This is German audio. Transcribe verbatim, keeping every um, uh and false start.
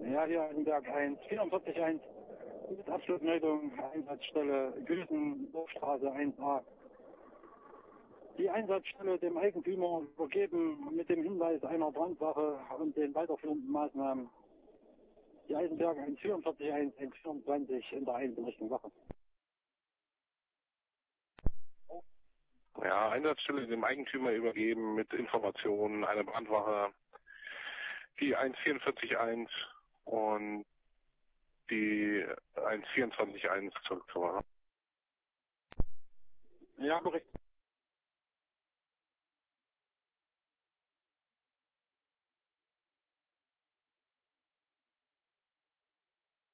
Ja, hier in Berg eins, vierundvierzig eins, mit Abschlussmeldung, Einsatzstelle Güsen, Dorfstraße eins a. Die Einsatzstelle dem Eigentümer übergeben mit dem Hinweis einer Brandwache und den weiterführenden Maßnahmen. Die Eisenberg eins vierundvierzig eins, eins vierundzwanzig in der einen Richtung Wache. Ja, Einsatzstelle dem Eigentümer übergeben mit Informationen, eine Brandwache, die eins vierundvierzig eins und die eins vierundzwanzig eins zurück zur Wache. Ja, korrekt.